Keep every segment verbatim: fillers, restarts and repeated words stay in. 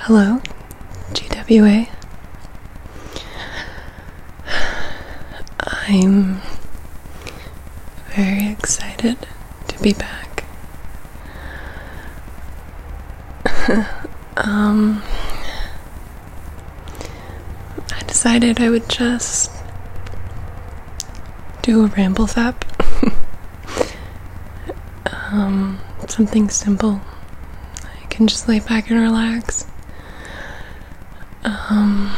Hello, G W A. I'm very excited to be back. um, I decided I would just do a ramble fap. um, something simple. I can just lay back and relax. Um,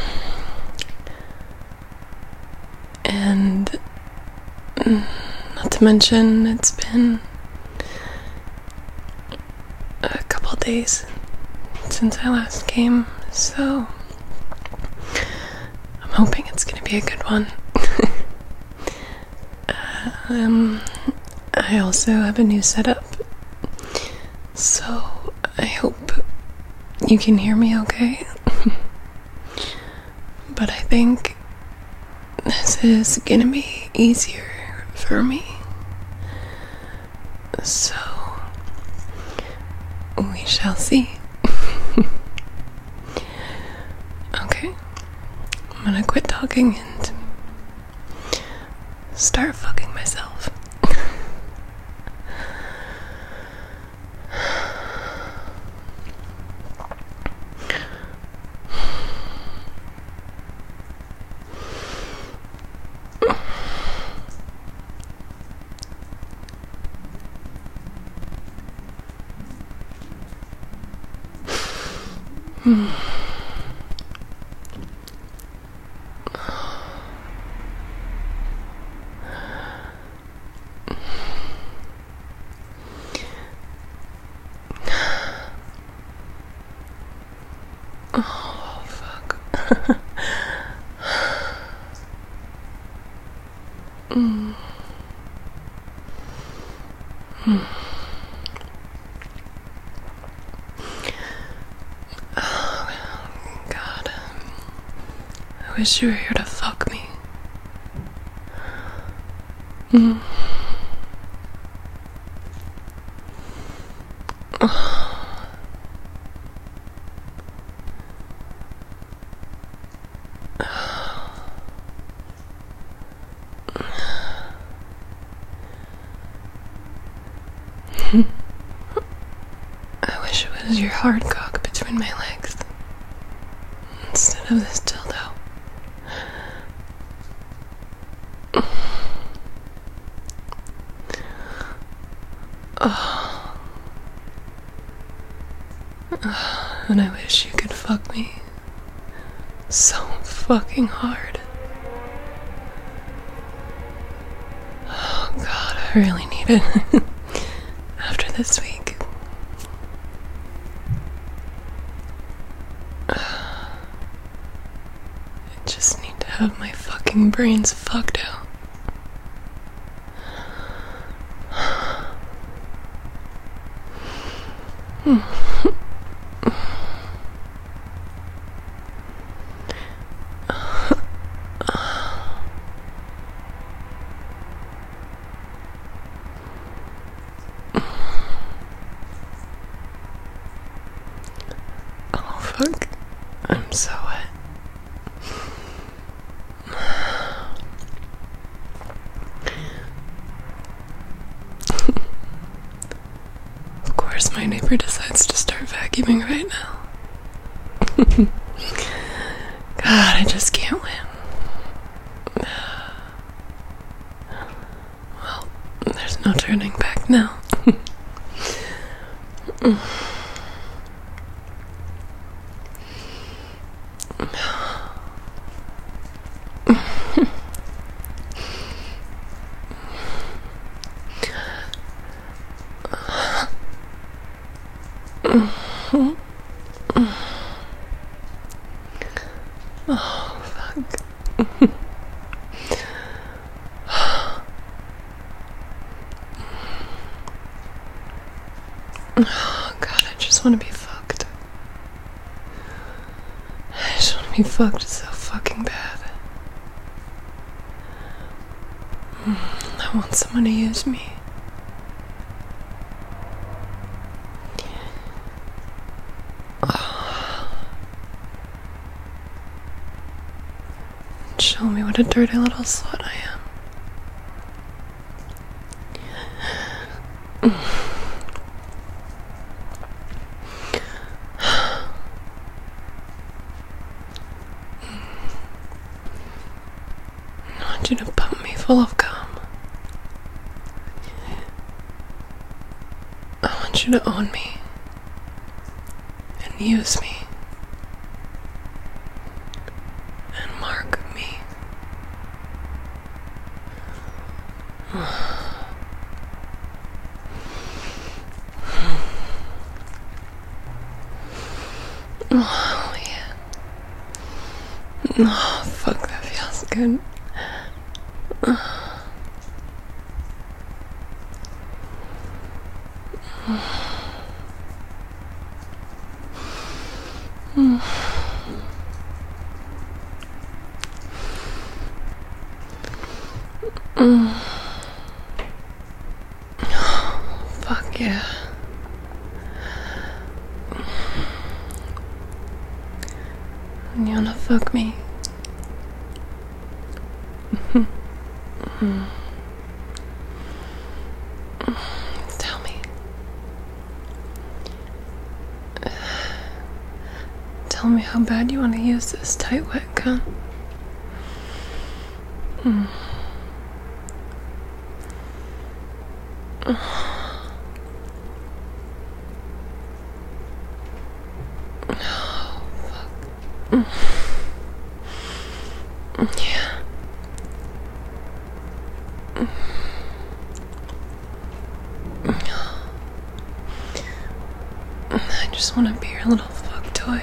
and not to mention, it's been a couple days since I last came, so I'm hoping it's gonna be a good one. uh, um, I also have a new setup, so I hope you can hear me okay. But I think this is gonna be easier for me. So we shall see. Okay, I'm gonna quit talking and start fucking myself. Hmm. Oh, fuck. mm. Hmm. I wish you were here to fuck me. Mm. I wish it was your hard cock between my legs instead of this dildo. Oh. Oh, and I wish you could fuck me so fucking hard. Oh god, I really need it after this week. I just need to have my fucking brains fucked out. Oh fuck, I'm so wet. Of course my neighbor decides to start vacuuming right now. God, I just can't win. Well, there's no turning back now. Oh, fuck. Oh, God, I just want to be fucked. I just want to be fucked so fucking bad. I want someone to use me. Oh. what a dirty little slut I am. I want you to pump me full of cum. I want you to own me and use me and mark me. Oh yeah. Oh fuck, that feels good. Mm. Fuck yeah. You wanna fuck me? Mm. Tell me. Tell me how bad you want to use this tight wet gun. Mm. Oh, fuck. Mm. Yeah. Mm. I just want to be your little fuck toy.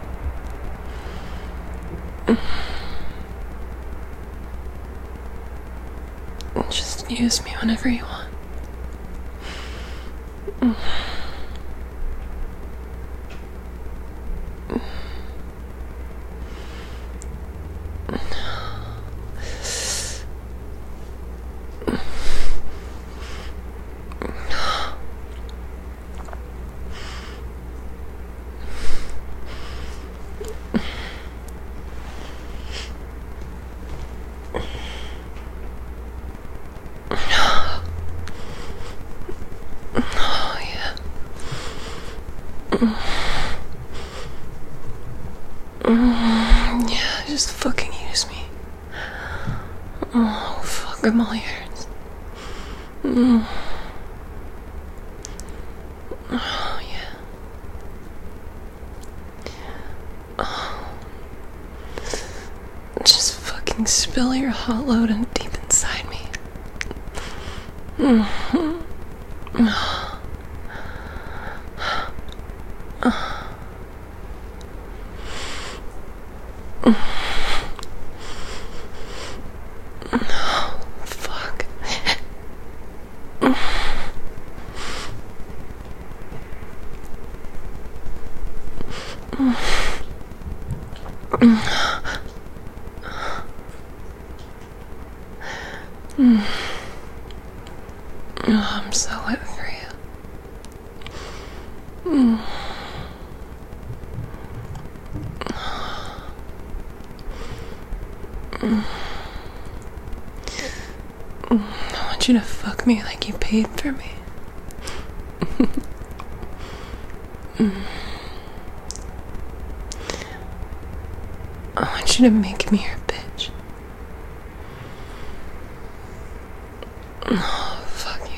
Just use me whenever you want. Oh yeah. Mm, yeah, just fucking use me. Oh fuck, I'm all yours. Mm. Oh yeah. Oh. Just fucking spill your hot load in deep inside me. Mm-hmm. Oh. Oh, fuck. Oh, I'm so wet for you. Mm. Mm. I want you to fuck me like you paid for me. Mm. I want you to make me your bitch. Oh, fuck you.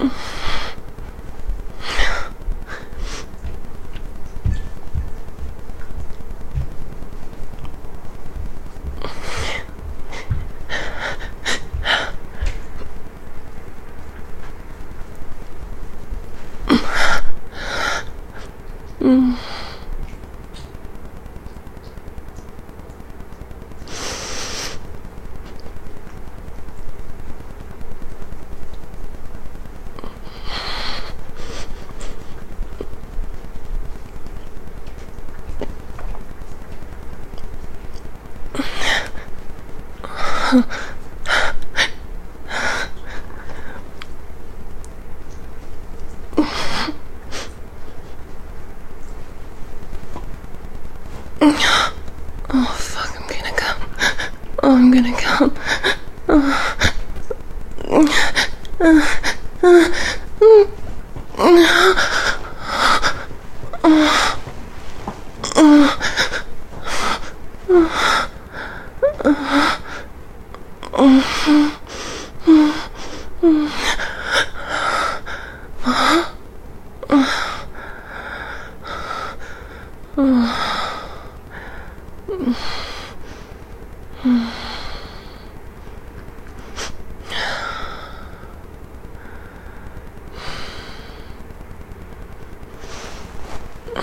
Mm. Oh fuck, I'm gonna come. Oh, I'm gonna come.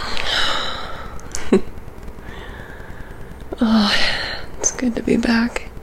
Oh, it's good to be back.